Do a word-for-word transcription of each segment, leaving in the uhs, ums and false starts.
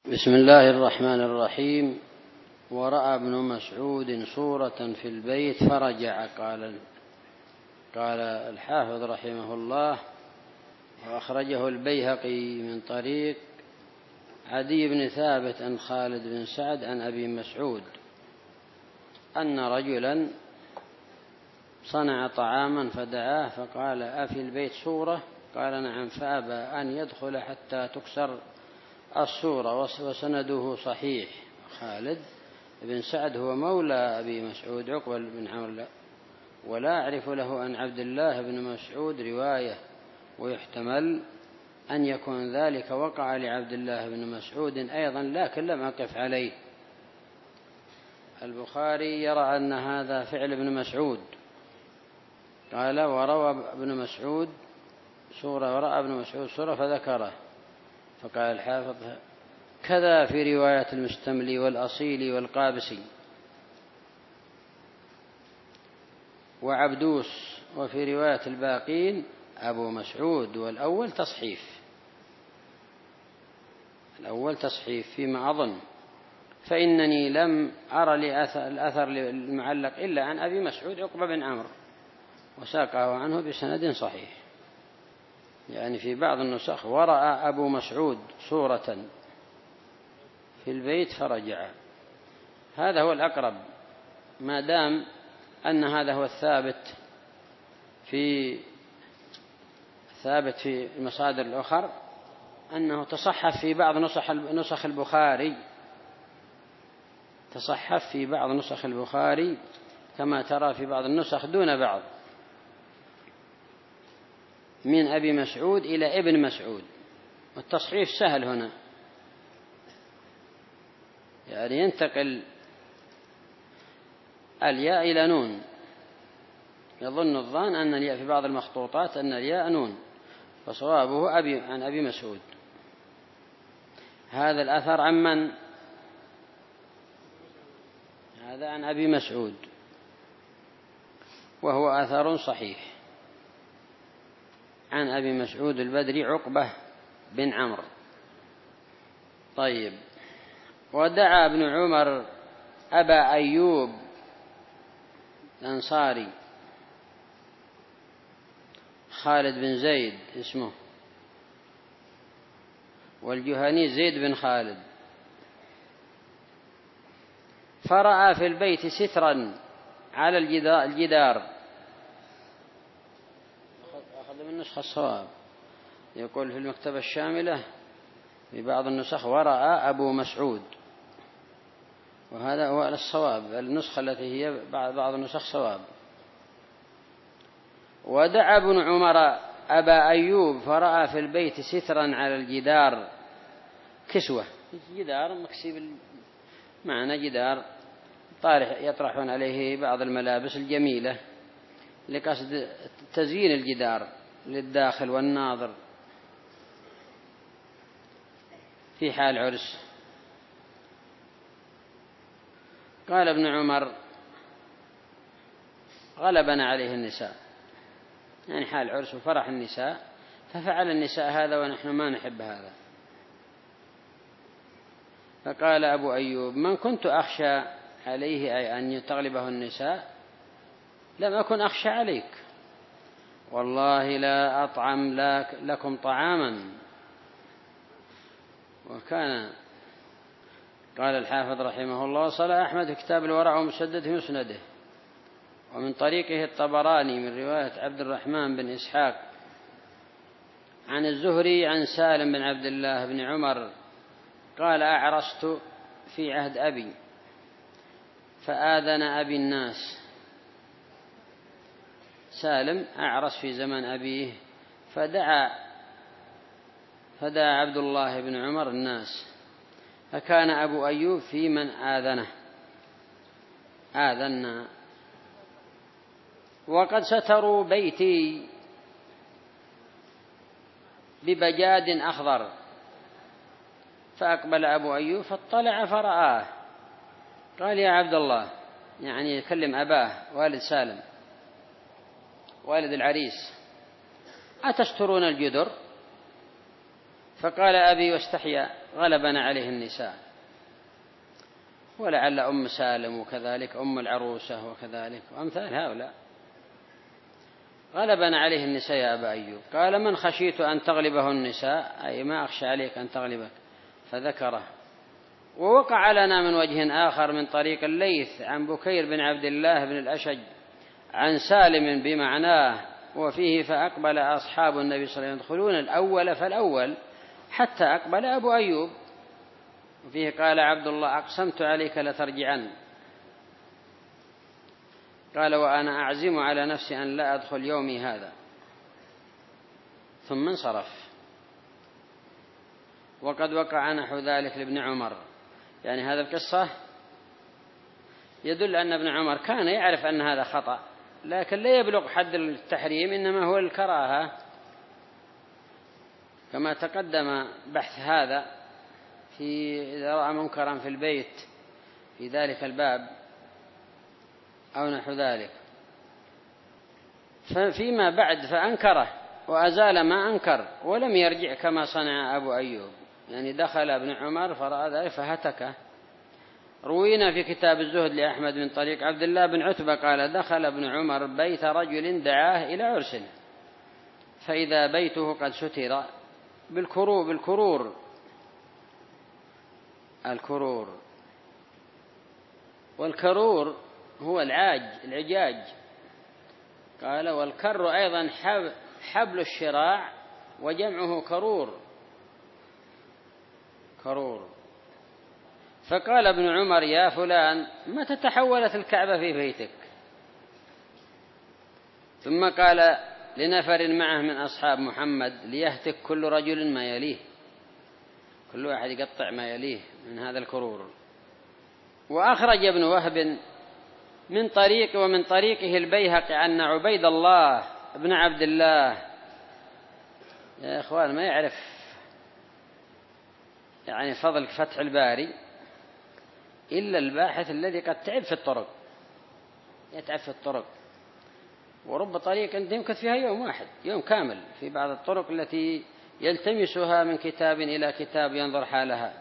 بسم الله الرحمن الرحيم. ورأى ابن مسعود صورة في البيت فرجع. قال قال الحافظ رحمه الله: وأخرجه البيهقي من طريق عدي بن ثابت عن خالد بن سعد عن أبي مسعود أن رجلا صنع طعاما فدعاه فقال: أفي البيت صورة؟ قال: نعم. فأبى أن يدخل حتى تكسر الصورة. وسنده صحيح. خالد بن سعد هو مولى أبي مسعود عقبة بن عمرو، ولا أعرف له عن عبد الله بن مسعود رواية، ويحتمل أن يكون ذلك وقع لعبد الله بن مسعود أيضا، لكن لم أقف عليه. البخاري يرى أن هذا فعل ابن مسعود. قال: وروى ابن مسعود سورة ورأى ابن مسعود سورة فذكره. فقال الحافظ: كذا في رواية المستملي والأصيل والقابسي وعبدوس، وفي رواية الباقين أبو مسعود، والأول تصحيف. الأول تصحيف فيما أظن، فإنني لم أرى الأثر المعلق إلا عن أبي مسعود عقبة بن عمرو، وساقه عنه بسند صحيح. يعني في بعض النسخ: ورأى أبو مسعود صورة في البيت فرجع. هذا هو الأقرب، ما دام أن هذا هو الثابت في ثابت في المصادر الأخرى، أنه تصحف في بعض نسخ البخاري تصحف في بعض نسخ البخاري كما ترى في بعض النسخ دون بعض، من أبي مسعود إلى ابن مسعود. والتصحيف سهل هنا، يعني ينتقل الياء إلى نون. يظن الظان أن الياء في بعض المخطوطات أن الياء نون، فصوابه أبي عن أبي مسعود. هذا الأثر عمن؟ هذا عن أبي مسعود، وهو أثر صحيح عن أبي مسعود البدري عقبة بن عمرو. طيب. ودعا ابن عمر أبا أيوب الأنصاري خالد بن زيد اسمه، والجهني زيد بن خالد، فرأى في البيت سترا على الجدار. أخذ من نسخة الصواب، يقول في المكتبة الشاملة في بعض النسخ: ورأى أبو مسعود، وهذا هو الصواب، النسخة التي هي بعض النسخ صواب. ودعا ابن عمر أبا أيوب فرأى في البيت سترا على الجدار، كسوة، جدار مكسب، معنى جدار طارح يطرحون عليه بعض الملابس الجميلة لقصد تزيين الجدار للداخل والناظر في حال عرس. قال ابن عمر: غلبنا عليه النساء، يعني حال عرس وفرح النساء، ففعل النساء هذا ونحن ما نحب هذا. فقال أبو أيوب: من كنت أخشى عليه أي أن تغلبه النساء لم أكن أخشى عليك، والله لا أطعم لكم طعاما. وكان قال الحافظ رحمه الله: صلى أحمد في كتاب الورع ومسدد في مسنده، ومن طريقه الطبراني من رواية عبد الرحمن بن إسحاق عن الزهري عن سالم بن عبد الله بن عمر قال: أعرست في عهد أبي فآذن أبي الناس. سالم أعرس في زمن أبيه، فدعا فدعا عبد الله بن عمر الناس، فكان أبو أيوب في من آذنه آذنا. وقد ستروا بيتي ببجاد أخضر، فأقبل أبو أيوب فاطلع فرآه، قال: يا عبد الله، يعني يكلم أباه والد سالم والد العريس: أتسترون الجدر؟ فقال أبي واستحيا غلبنا عليه النساء، ولعل أم سالم وكذلك أم العروسة وكذلك وأمثال هؤلاء، غلبنا عليه النساء يا أبا أيوب. قال من خشيت أن تغلبه النساء، أي ما أخشى عليك أن تغلبك، فذكره. ووقع لنا من وجه آخر من طريق الليث عن بكير بن عبد الله بن الأشج عن سالم بمعناه، وفيه فأقبل أصحاب النبي صلى الله عليه وسلم يدخلون الأول فالأول حتى أقبل أبو أيوب. وفيه قال عبد الله أقسمت عليك لترجعن، قال وأنا أعزم على نفسي أن لا أدخل يومي هذا، ثم انصرف. وقد وقع نحو ذلك لابن عمر، يعني هذا القصة يدل أن ابن عمر كان يعرف أن هذا خطأ، لكن لا يبلغ حد التحريم، إنما هو الكراهة، كما تقدم بحث هذا في إذا رأى منكرا في البيت في ذلك الباب أو نحو ذلك. فيما بعد فأنكره وأزال ما أنكر ولم يرجع كما صنع أبو أيوب، يعني دخل ابن عمر فرأى ذلك فهتكه. روينا في كتاب الزهد لأحمد من طريق عبد الله بن عتبة قال دخل ابن عمر بيت رجل دعاه إلى عرس، فإذا بيته قد ستر بالكرور, بالكرور الكرور والكرور هو العاج العجاج. قال والكر أيضا حبل الشراع وجمعه كرور كرور. فقال ابن عمر يا فلان متى تحولت الكعبة في بيتك؟ ثم قال لنفر معه من أصحاب محمد ليهتك كل رجل ما يليه، كل واحد يقطع ما يليه من هذا الكرور. وأخرج ابن وهب من طريق ومن طريقه البيهقي أن عبيد الله بن عبد الله، يا إخوان ما يعرف يعني فضل فتح الباري إلا الباحث الذي قد تعب في الطرق، يتعب في الطرق، ورب طريق أنت يمكن فيها يوم واحد يوم كامل في بعض الطرق التي يلتمسها من كتاب إلى كتاب ينظر حالها.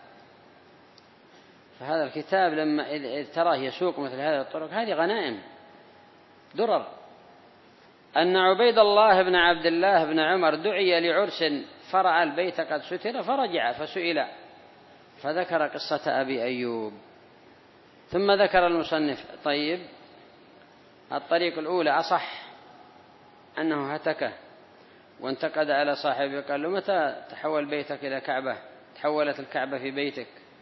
فهذا الكتاب لما إذ تراه يسوق مثل هذه الطرق هذه غنائم درر. أن عبيد الله بن عبد الله بن عمر دعي لعرس فرأى البيت قد ستر فرجع فسئل فذكر قصة أبي أيوب. ثم ذكر المصنف طيب الطريق الأولى أصح أنه هتكه وانتقد على صاحبه، قال له متى تحول بيتك إلى كعبة؟ تحولت الكعبة في بيتك،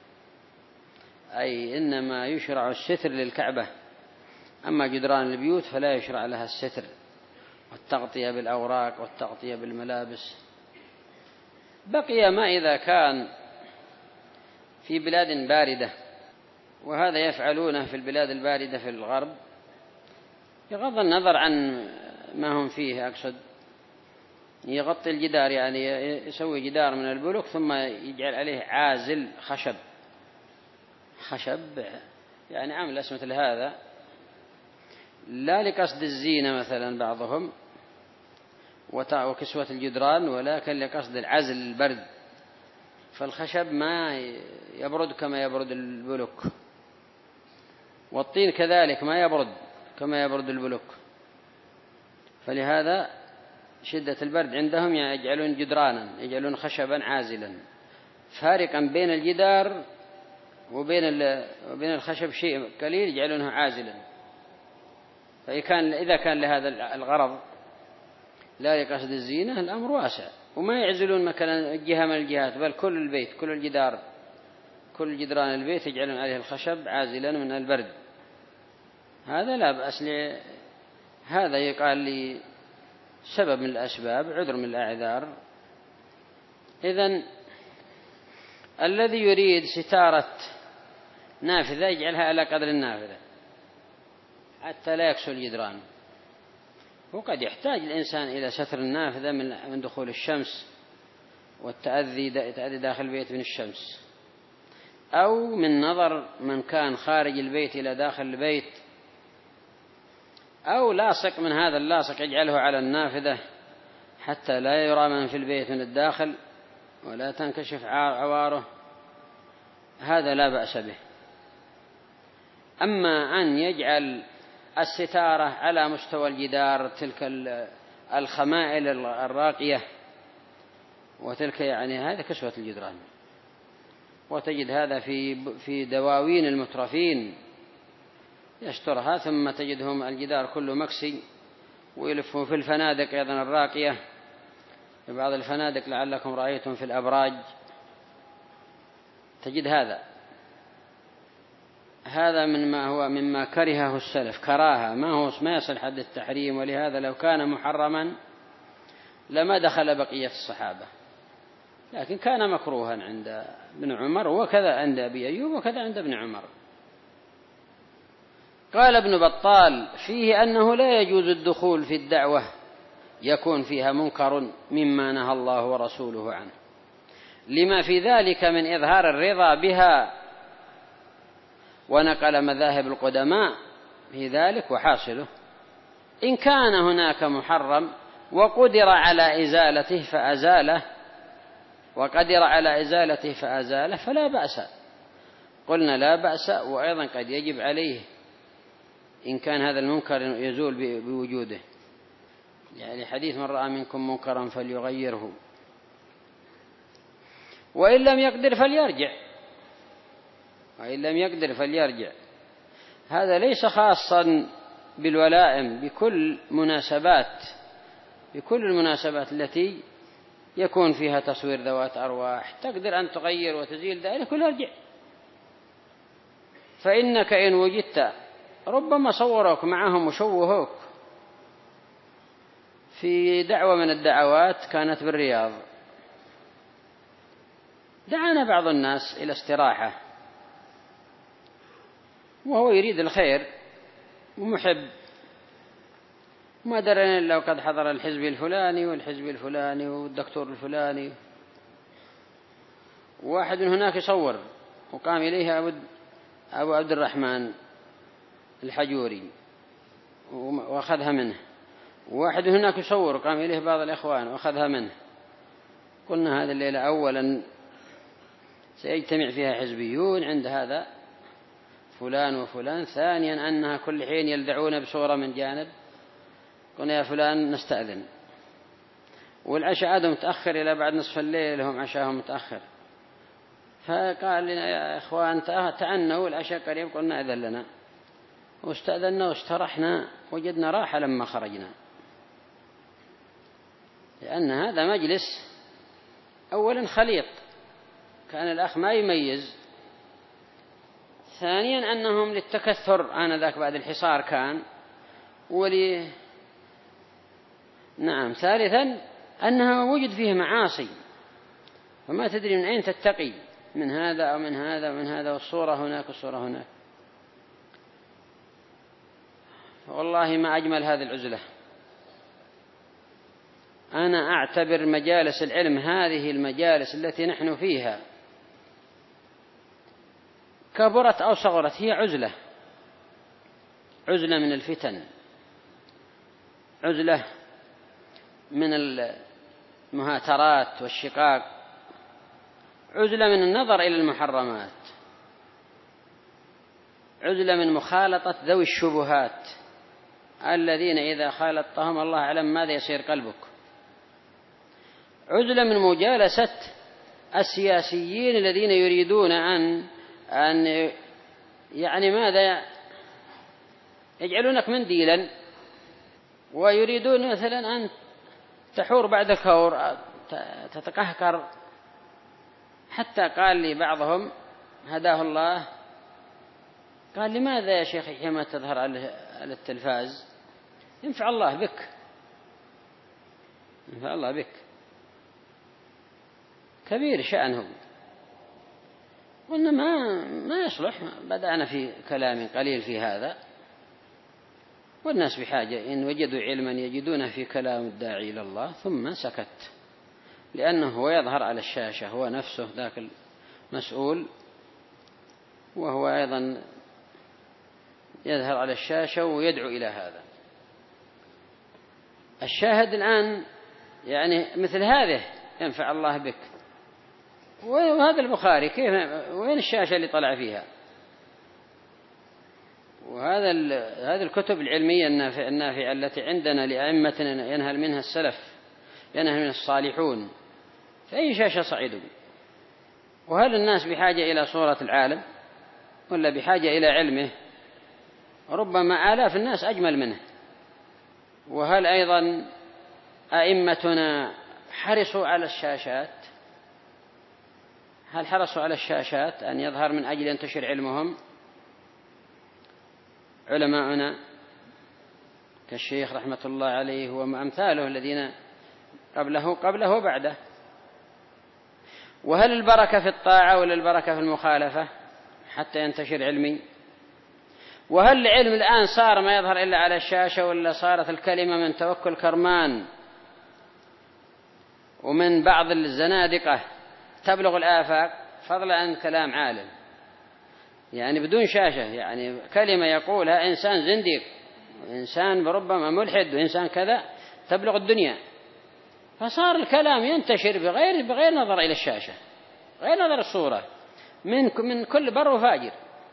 أي إنما يشرع الستر للكعبة، أما جدران البيوت فلا يشرع لها الستر والتغطية بالأوراق والتغطية بالملابس. بقي ما إذا كان في بلاد باردة، وهذا يفعلونه في البلاد الباردة في الغرب بغض النظر عن ما هم فيه، أقصد يغطي الجدار، يعني يسوي جدار من البلوك ثم يجعل عليه عازل خشب خشب يعني عامل مثل هذا، لا لقصد الزينة مثلا بعضهم وكسوة الجدران، ولكن لقصد العزل البرد. فالخشب ما يبرد كما يبرد البلوك، والطين كذلك ما يبرد كما يبرد البلوك، فلهذا شدة البرد عندهم يجعلون جدرانا، يجعلون خشبا عازلا فارقا بين الجدار وبين وبين الخشب شيء قليل يجعلونه عازلا. فإذا كان لهذا الغرض لا لقصد الزينة الأمر واسع، وما يعزلون مكان جهة من الجهات، بل كل البيت كل الجدار كل جدران البيت يجعلون عليه الخشب عازلا من البرد. هذا لا بأس، هذا يقال لي سبب من الأسباب، عذر من الأعذار. إذن الذي يريد ستارة نافذة يجعلها على قدر النافذة حتى لا يكسو الجدران. وقد يحتاج الإنسان إلى ستر النافذة من دخول الشمس والتأذي داخل البيت من الشمس، أو من نظر من كان خارج البيت إلى داخل البيت، أو لاصق من هذا اللاصق يجعله على النافذة حتى لا يرى من في البيت من الداخل ولا تنكشف عواره هذا لا بأس به. أما أن يجعل الستارة على مستوى الجدار، تلك الخمائل الراقية وتلك يعني هذا كسوة الجدران، وتجد هذا في في دواوين المترفين يسترها، ثم تجدهم الجدار كله مكسي، ويلفون في الفنادق أيضا الراقية، في بعض الفنادق لعلكم رأيتم في الأبراج تجد هذا. هذا مما هو مما كرهه السلف كراهة، ما هو ما يصل حد التحريم، ولهذا لو كان محرما لما دخل بقية الصحابة، لكن كان مكروها عند ابن عمر، وكذا عند أبي أيوب، وكذا عند ابن عمر. قال ابن بطال فيه أنه لا يجوز الدخول في الدعوة يكون فيها منكر مما نهى الله ورسوله عنه، لما في ذلك من إظهار الرضا بها. ونقل مذاهب القدماء في ذلك، وحاصله إن كان هناك محرم وقدر على إزالته فأزاله وقدر على إزالته فأزاله فلا بأس. قلنا لا بأس، وأيضا قد يجب عليه إن كان هذا المنكر يزول بوجوده، يعني حديث من رأى منكم منكرا فليغيره وإن لم يقدر فليرجع وإن لم يقدر فليرجع. هذا ليس خاصا بالولائم، بكل مناسبات بكل المناسبات التي يكون فيها تصوير ذوات أرواح تقدر أن تغير وتزيل ذلك ويرجع. فإنك إن وجدت ربما صوروك معهم وشوهوك في دعوة من الدعوات كانت بالرياض، دعانا بعض الناس إلى استراحة وهو يريد الخير ومحب، ما درنا إلا وقد حضر الحزب الفلاني والحزب الفلاني والدكتور الفلاني. واحد من هناك يصور وقام إليه أبو عبد الرحمن الحجوري وأخذها منه، وواحد هناك يصور وقام إليه بعض الإخوان وأخذها منه. قلنا هذه الليلة أولا سيجتمع فيها حزبيون عند هذا فلان وفلان، ثانيا أنها كل حين يلدعون بصورة من جانب. قلنا يا فلان نستأذن، والعشاء عادوا متأخر إلى بعد نصف الليل، هم عشاهم متأخر، فقال لنا يا إخوان تعنوا العشاء قريب. قلنا أذن لنا، واستأذنا واسترحنا، وجدنا راحة لما خرجنا، لأن هذا مجلس أولا خليط، كان الأخ ما يميز، ثانيا أنهم للتكثر آنذاك بعد الحصار كان، ولي نعم ثالثا أنها وجد فيه معاصي، فما تدري من أين تتقي، من هذا أو من هذا ومن هذا، والصورة هناك والصورة هناك. والله ما أجمل هذه العزلة. أنا أعتبر مجالس العلم هذه المجالس التي نحن فيها كبرت أو صغرت هي عزلة، عزلة من الفتن، عزلة من المهاترات والشقاق، عزلة من النظر إلى المحرمات، عزلة من مخالطة ذوي الشبهات الذين إذا خالطتهم الله أعلم ماذا يصير قلبك، عزلة من مجالسة السياسيين الذين يريدون أن أن يعني ماذا يجعلونك منديلا، ويريدون مثلا أن تحور بعد الكور تتقهقر. حتى قال لي بعضهم هداه الله، قال لماذا يا شيخ حينما تظهر على التلفاز؟ ينفع الله بك، ينفع الله بك، كبير شأنه. قلنا ما ما يصلح، بدأنا في كلام قليل في هذا، والناس بحاجة إن وجدوا علما يجدونه في كلام الداعي إلى الله. ثم سكت، لأنه هو يظهر على الشاشة، هو نفسه ذاك المسؤول، وهو أيضا يظهر على الشاشة ويدعو إلى هذا. الشاهد الآن يعني مثل هذه ينفع الله بك، وهذا البخاري كيف وين الشاشة اللي طلع فيها؟ وهذا هذه الكتب العلمية النافعة التي عندنا لأئمتنا ينهل منها السلف ينهل منها الصالحون، في أي شاشة صعدوا؟ وهل الناس بحاجة إلى صورة العالم ولا بحاجة إلى علمه؟ ربما آلاف الناس أجمل منه. وهل أيضا أئمتنا حرصوا على الشاشات؟ هل حرصوا على الشاشات أن يظهر من أجل ينتشر علمهم؟ علماؤنا كالشيخ رحمة الله عليه وأمثاله الذين قبله قبله وبعده. وهل البركة في الطاعة ولا البركة في المخالفة حتى ينتشر علمي؟ وهل العلم الآن صار ما يظهر إلا على الشاشة، ولا صارت الكلمة من توكل كرمان ومن بعض الزنادقة تبلغ الآفاق فضلا عن كلام عالم، يعني بدون شاشة، يعني كلمة يقولها إنسان زنديق وإنسان بربما ملحد وإنسان كذا تبلغ الدنيا، فصار الكلام ينتشر بغير بغير نظر إلى الشاشة، غير نظر الصورة من من كل بر وفاجر.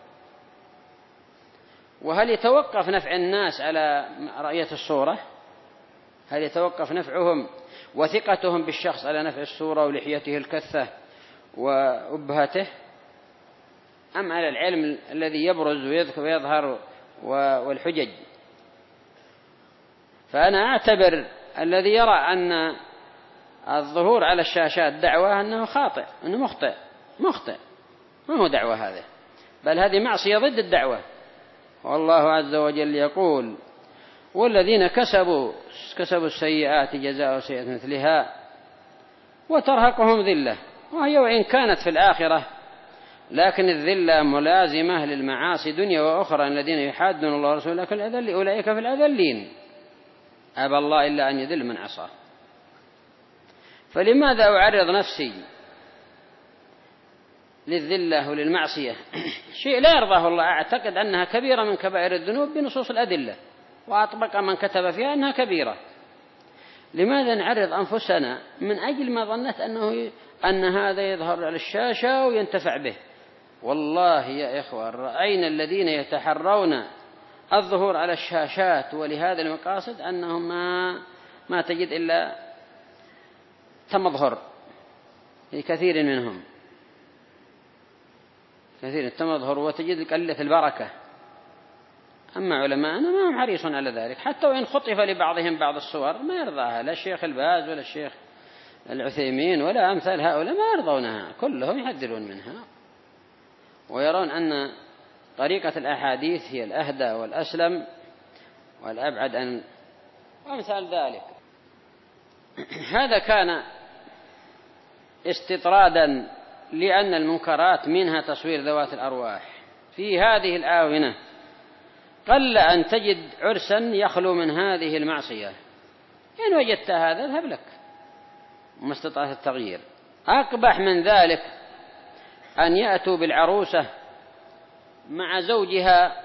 وهل يتوقف نفع الناس على رؤية الصورة؟ هل يتوقف نفعهم وثقتهم بالشخص على نفع الصورة ولحيته الكثة وأبهته، أم على العلم الذي يبرز ويظهر والحجج؟ فأنا أعتبر الذي يرى أن الظهور على الشاشات دعوة أنه خاطئ، أنه مخطئ مخطئ ما هو دعوة هذا، بل هذه معصية ضد الدعوة. والله عز وجل يقول: والذين كسبوا كسبوا السيئات جزاء سيئة مثلها وترهقهم ذلة وهي وإن كانت في الآخرة، لكن الذلة ملازمة للمعاصي دنيا وأخرى، الذين يحادون الله ورسوله لكن الأذل أولئك في الأذلين، أبى الله إلا أن يذل من عصاه. فلماذا أعرض نفسي للذلة وللمعصية؟ شيء لا يرضاه الله، أعتقد أنها كبيرة من كبائر الذنوب بنصوص الأدلة، وأطبق من كتب فيها أنها كبيرة. لماذا نعرض أنفسنا من أجل ما ظنت أنه أن هذا يظهر على الشاشة وينتفع به؟ والله يا إخوة رأينا الذين يتحرون الظهور على الشاشات ولهذا المقاصد أنهم ما, ما تجد إلا تمظهر في كثير منهم، كثير التمظهر، وتجد قلة البركة. أما علماءنا ما هم حريصون على ذلك، حتى وإن خطف لبعضهم بعض الصور ما يرضاها لا الشيخ الباز ولا الشيخ العثيمين ولا أمثال هؤلاء، ما يرضونها، كلهم يحذرون منها ويرون أن طريقة الأحاديث هي الأهدى والأسلم والأبعد عن وأمثال ذلك. هذا كان استطرادا لأن المنكرات منها تصوير ذوات الأرواح. في هذه الآونة قل أن تجد عرسا يخلو من هذه المعصية، إن وجدت هذا اذهب لك وما استطعت التغيير. أقبح من ذلك أن يأتوا بالعروسة مع زوجها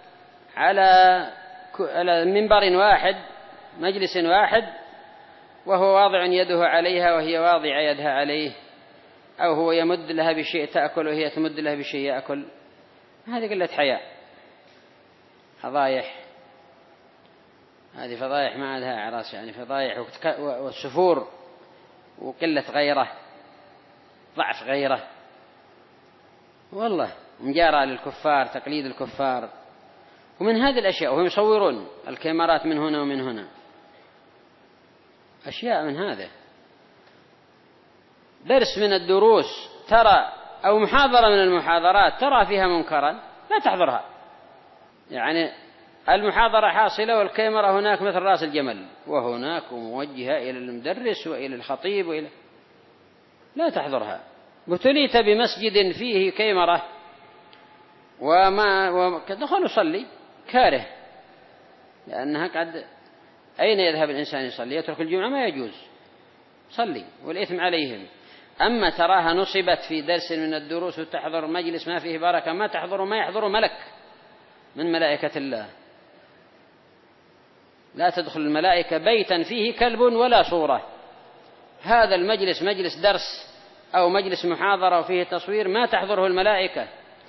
على منبر واحد مجلس واحد، وهو واضع يده عليها وهي واضعة يدها عليه، أو هو يمد لها بشيء تأكل وهي تمد لها بشيء يأكل. هذه قلة حياء، فضايح، هذه فضايح ما لها أعراس، يعني فضايح والسفور وقلة غيره، ضعف غيره، والله مجارة للكفار، تقليد الكفار. ومن هذه الأشياء وهم يصورون الكاميرات من هنا ومن هنا، أشياء من هذا. درس من الدروس ترى أو محاضرة من المحاضرات ترى فيها منكرا لا تحضرها، يعني المحاضرة حاصلة والكاميرا هناك مثل رأس الجمل وهناك موجهة إلى المدرس وإلى الخطيب وإلى، لا تحضرها. ابتليت بمسجد فيه كاميرا وما دخل يصلي كاره، لأنها قد أين يذهب الإنسان يصلي؟ يترك الجمعة ما يجوز صلي والإثم عليهم. أما تراها نصبت في درس من الدروس وتحضر مجلس ما فيه بركة، ما تحضر ما يحضر ملك من ملائكة الله. لا تدخل الملائكة بيتا فيه كلب ولا صورة. هذا المجلس مجلس درس أو مجلس محاضرة وفيه تصوير ما تحضره الملائكة،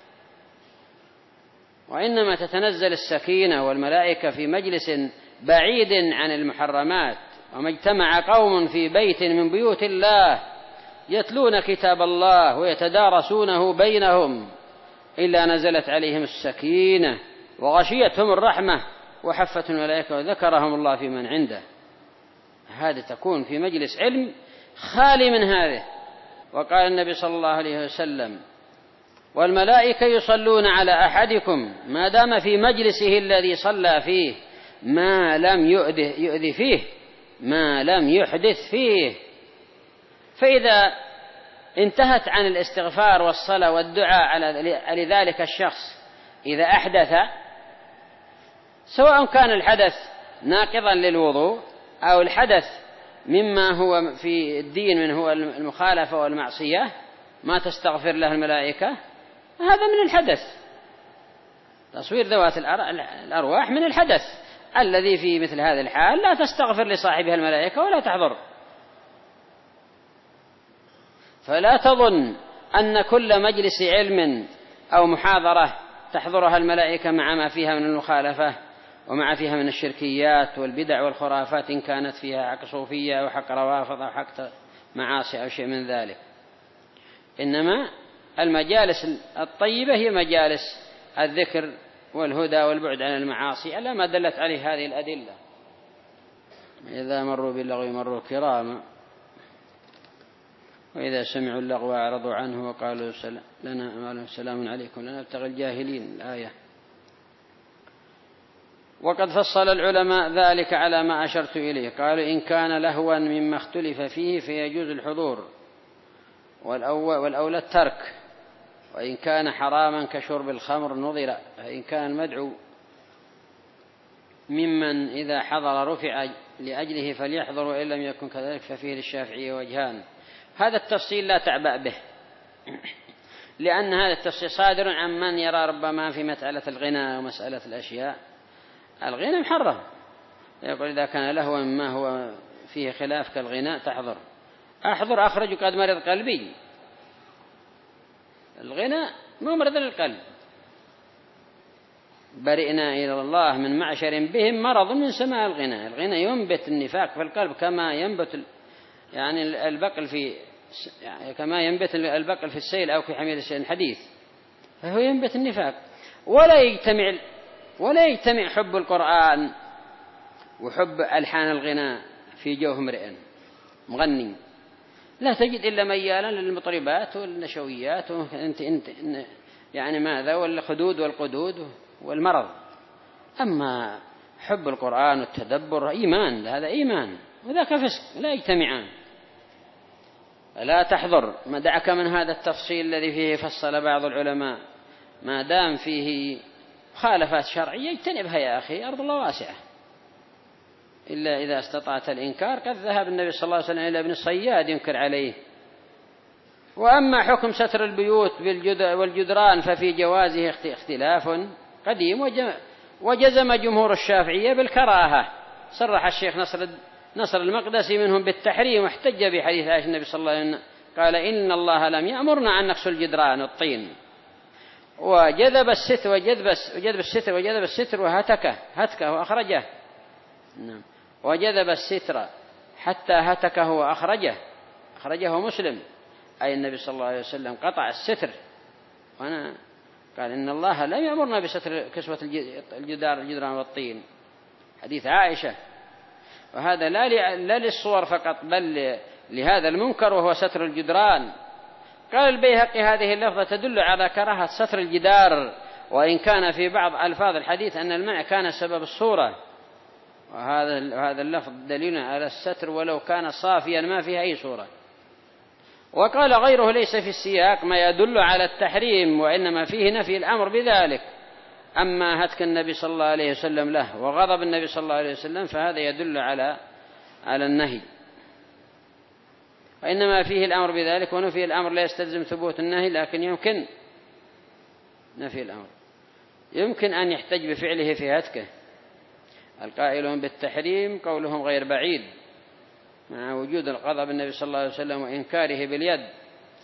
وإنما تتنزل السكينة والملائكة في مجلس بعيد عن المحرمات. وما اجتمع قوم في بيت من بيوت الله يتلون كتاب الله ويتدارسونه بينهم إلا نزلت عليهم السكينة وغشيتهم الرحمة وحفتهم الملائكة وذكرهم الله في من عنده. هذا تكون في مجلس علم خالي من هذه. وقال النبي صلى الله عليه وسلم: والملائكة يصلون على أحدكم ما دام في مجلسه الذي صلى فيه ما لم يؤذي فيه ما لم يحدث فيه. فإذا انتهت عن الاستغفار والصلاة والدعاء على ذلك الشخص إذا أحدث، سواء كان الحدث ناقضا للوضوء أو الحدث مما هو في الدين من هو المخالفة والمعصية ما تستغفر له الملائكة، هذا من الحدث. تصوير ذوات الأرواح من الحدث الذي في مثل هذا الحال لا تستغفر لصاحبها الملائكة ولا تحضر. فلا تظن أن كل مجلس علم أو محاضرة تحضرها الملائكة مع ما فيها من المخالفة ومع فيها من الشركيات والبدع والخرافات، إن كانت فيها حق صوفية أو حق روافض أو حق معاصي أو شيء من ذلك. إنما المجالس الطيبة هي مجالس الذكر والهدى والبعد عن المعاصي على ما دلت عليه هذه الأدلة. إذا مروا باللغو مروا كراما وإذا سمعوا اللغو أعرضوا عنه وقالوا لنا سلام عليكم لنا ابتغى الجاهلين. الآية. وقد فصل العلماء ذلك على ما أشرت إليه. قالوا: إن كان لهوا مما اختلف فيه فيجوز الحضور والأولى الترك، وإن كان حراما كشرب الخمر نظر، فإن كان مدعو ممن إذا حضر رفع لأجله فليحضر، وإن لم يكن كذلك ففيه للشافعية وجهان. هذا التفصيل لا تعبأ به، لأن هذا التفصيل صادر عن من يرى ربما في مسألة الغنى ومسألة الأشياء الغنى محرم، يقول إذا كان لهوا ما هو فيه خلاف كالغناء تحضر. أحضر أخرج قد مرض قلبي. الغنى ممرض للقلب. برئنا إلى الله من معشر بهم مرض من سماع الغنى. الغنى ينبت النفاق في القلب كما ينبت يعني البقل في يعني كما ينبت البقل في السيل أو في حميل الحديث، فهو ينبت النفاق. ولا يجتمع ولا يجتمع حب القرآن وحب ألحان الغناء في جوف امرئ مغني. لا تجد إلا ميالا للمطربات والنشويات وانت انت يعني ماذا والخدود والقدود والمرض. أما حب القرآن والتدبر إيمان، هذا إيمان وذاك فسق، لا يجتمعان. لا تحضر. ما دعك من هذا التفصيل الذي فيه فصل بعض العلماء، ما دام فيه مخالفات شرعية اجتنبها يا أخي، أرض الله واسعة. إلا إذا استطعت الإنكار قد ذهب النبي صلى الله عليه وسلم إلى ابن الصياد ينكر عليه. وأما حكم ستر البيوت والجدران ففي جوازه اختلاف قديم، وجزم جمهور الشافعية بالكراهة. صرح الشيخ نصر نصر المقدسي منهم بالتحريم، واحتج بحديث عائشة النبي صلى الله عليه وسلم قال: إن الله لم يأمرنا أن نغسل الجدران الطين. وجذب الستر وجذب وجذب الستر وجذب الستر وهتكه هتكه وأخرجه. نعم. وجذب الستر حتى هتكه وأخرجه، أخرجه مسلم، أي النبي صلى الله عليه وسلم قطع الستر. وأنا قال: إن الله لم يأمرنا بستر كسوة الجدار الجدران والطين، حديث عائشة. وهذا لا لا للصور فقط بل لهذا المنكر وهو ستر الجدران. قال البيهقي: هذه اللفظة تدل على كراهة ستر الجدار، وإن كان في بعض ألفاظ الحديث أن المنع كان سبب الصورة، وهذا هذا اللفظ دليل على الستر ولو كان صافيا ما فيه أي صورة. وقال غيره: ليس في السياق ما يدل على التحريم، وإنما فيه نفي الأمر بذلك. أما هتك النبي صلى الله عليه وسلم له وغضب النبي صلى الله عليه وسلم فهذا يدل على على النهي، وإنما فيه الأمر بذلك. ونفي الأمر لا يستلزم ثبوت النهي، لكن يمكن نفي الأمر يمكن أن يحتج بفعله في هتكه. القائلون بالتحريم قولهم غير بعيد مع وجود الغضب النبي صلى الله عليه وسلم وإنكاره باليد،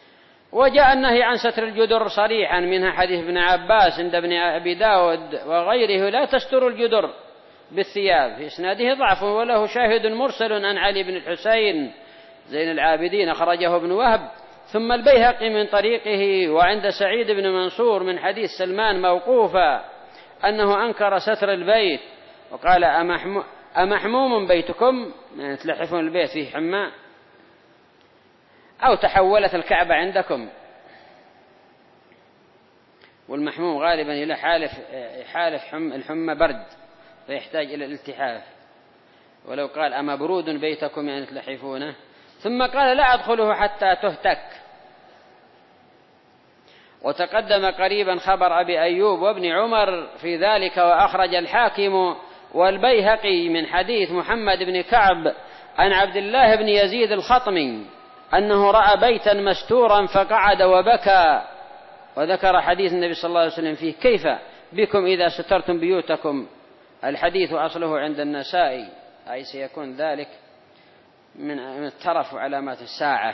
وجاء النهي عن ستر الجدر صريحا، منها حديث ابن عباس عند ابن أبي داود وغيره: لا تستروا الجدر بالثياب، في إسناده ضعف، وله شاهد مرسل عن علي بن الحسين زين العابدين أخرجه ابن وهب. ثم البيهقي من طريقه وعند سعيد بن منصور من حديث سلمان موقوفا أنه أنكر ستر البيت وقال: أمحموم بيتكم، يعني تلحفون البيت فيه حماء، أو تحولت الكعبة عندكم؟ والمحموم غالبا إلى حالف حالف حم الحمى برد فيحتاج إلى الالتحاف، ولو قال: أما برود بيتكم يعني تلحفونه. ثم قال: لا أدخله حتى تهتك. وتقدم قريبا خبر أبي أيوب وابن عمر في ذلك، وأخرج الحاكم والبيهقي من حديث محمد بن كعب عن عبد الله بن يزيد الخطمي أنه رأى بيتا مستورا فقعد وبكى، وذكر حديث النبي صلى الله عليه وسلم فيه: كيف بكم إذا سترتم بيوتكم؟ الحديث أصله عند النسائي، أي سيكون ذلك من الترف وعلامات الساعة.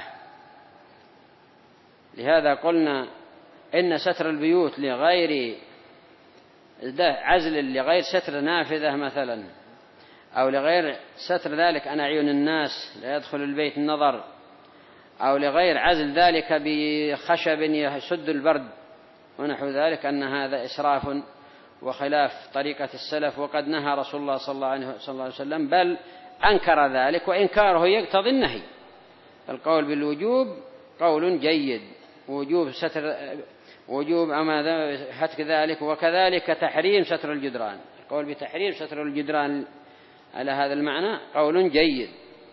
لهذا قلنا إن ستر البيوت لغير عزل، لغير ستر نافذة مثلا، أو لغير ستر ذلك عن أعين الناس لا يدخل البيت النظر، أو لغير عزل ذلك بخشب يسد البرد ونحو ذلك، أن هذا إسراف وخلاف طريقة السلف، وقد نهى رسول الله صلى الله عليه وسلم، بل أنكر ذلك، وإنكاره يقتضي النهي. القول بالوجوب قول جيد، وجوب ستر وجوب أما هتك ذلك، وكذلك تحريم ستر الجدران. القول بتحريم ستر الجدران على هذا المعنى قول جيد.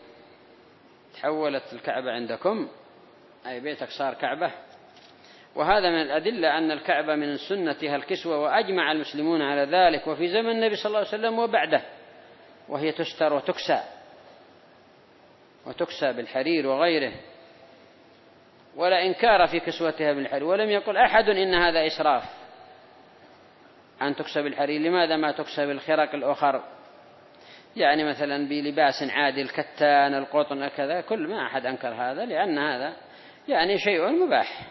تحولت الكعبة عندكم، أي بيتك صار كعبة. وهذا من الأدلة أن الكعبة من سنتها الكسوة، وأجمع المسلمون على ذلك، وفي زمن النبي صلى الله عليه وسلم وبعده، وهي تستر وتكسى وتكسى بالحرير وغيره، ولا إنكار في كسوتها بالحرير. ولم يقل أحد إن هذا إسراف أن تكسى بالحرير. لماذا ما تكسى بالخرق الأخر؟ يعني مثلا بلباس عادي، الكتان، القطن، كذا، كل ما أحد أنكر هذا، لأن هذا يعني شيء مباح.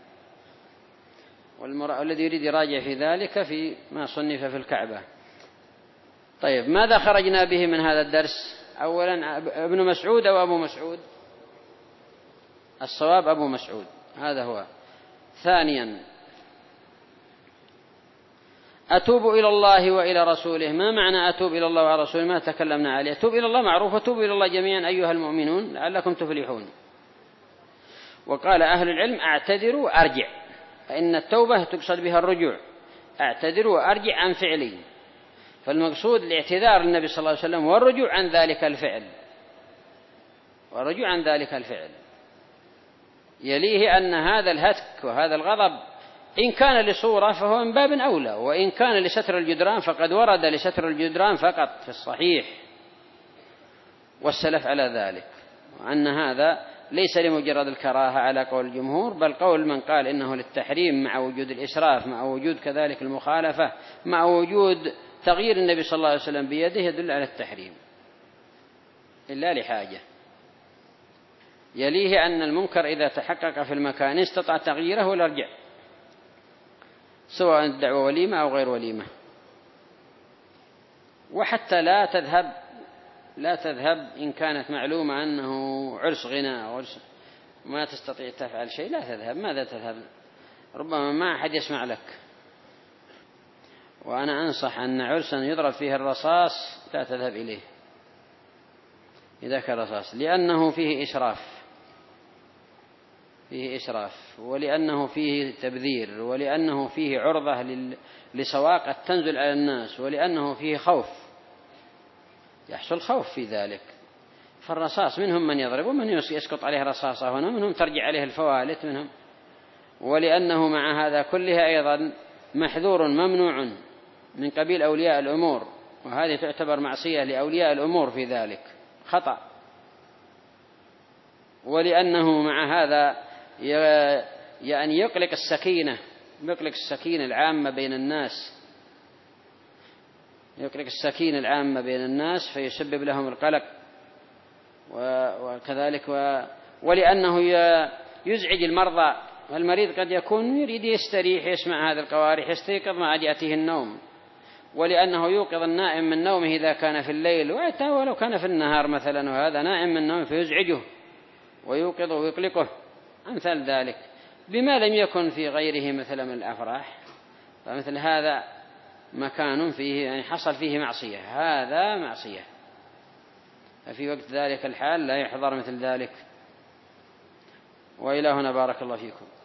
والذي يريد يراجع في ذلك في ما صنف في الكعبة. طيب، ماذا خرجنا به من هذا الدرس؟ أولا ابن مسعود أو أبو مسعود؟ الصواب أبو مسعود، هذا هو. ثانيا، أتوب إلى الله وإلى رسوله. ما معنى أتوب إلى الله وإلى رسوله؟ ما تكلمنا عليه. أتوب إلى الله معروف، وتوب إلى الله جميعا أيها المؤمنون لعلكم تفلحون. وقال أهل العلم: أعتذروا أرجع، فإن التوبة تقصد بها الرجوع. أعتذروا وأرجع عن فعلي، فالمقصود الاعتذار للنبي صلى الله عليه وسلم والرجوع عن ذلك الفعل، والرجوع عن ذلك الفعل. يليه أن هذا الهتك وهذا الغضب إن كان لصورة فهو من باب أولى، وإن كان لستر الجدران فقد ورد لستر الجدران فقط في الصحيح، والسلف على ذلك، وأن هذا ليس لمجرد الكراهة على قول الجمهور، بل قول من قال إنه للتحريم مع وجود الإسراف، مع وجود كذلك المخالفة، مع وجود تغيير النبي صلى الله عليه وسلم بيده، يدل على التحريم إلا لحاجة. يليه أن المنكر إذا تحقق في المكان استطاع تغييره ولا رجع، سواء الدعوة وليمة أو غير وليمة. وحتى لا تذهب لا تذهب إن كانت معلومة أنه عرس غنى أو عرس ما تستطيع تفعل شيء، لا تذهب. ماذا تذهب؟ ربما ما أحد يسمع لك. وأنا أنصح أن عرسا يضرب فيه الرصاص لا تذهب إليه إذا كان رصاص، لأنه فيه إسراف فيه إسراف ولأنه فيه تبذير، ولأنه فيه عرضة لسواقة تنزل على الناس، ولأنه فيه خوف، يحصل خوف في ذلك. فالرصاص منهم من يضرب ومن يسقط عليه رصاصة هنا، منهم ترجع عليه الفوالت منهم. ولأنه مع هذا كلها أيضا محذور ممنوع من قبيل أولياء الأمور، وهذه تعتبر معصية لأولياء الأمور في ذلك، خطأ. ولأنه مع هذا يعني يقلق السكينة يقلق السكينة العامة بين الناس يقلق السكينة العامة بين الناس فيسبب لهم القلق، وكذلك و... ولأنه يزعج المرضى المريض قد يكون يريد يستريح يسمع هذه القوارح يستيقظ ما عاد يأتيه النوم، ولأنه يوقظ النائم من نومه إذا كان في الليل، وحتى ولو كان في النهار مثلا وهذا نائم من نومه فيزعجه ويوقظه ويقلقه أمثال ذلك، بما لم يكن في غيره مثل من الأفراح. فمثل هذا مكان فيه يعني حصل فيه معصية، هذا معصية، ففي وقت ذلك الحال لا يحضر مثل ذلك. وإلى هنا بارك الله فيكم.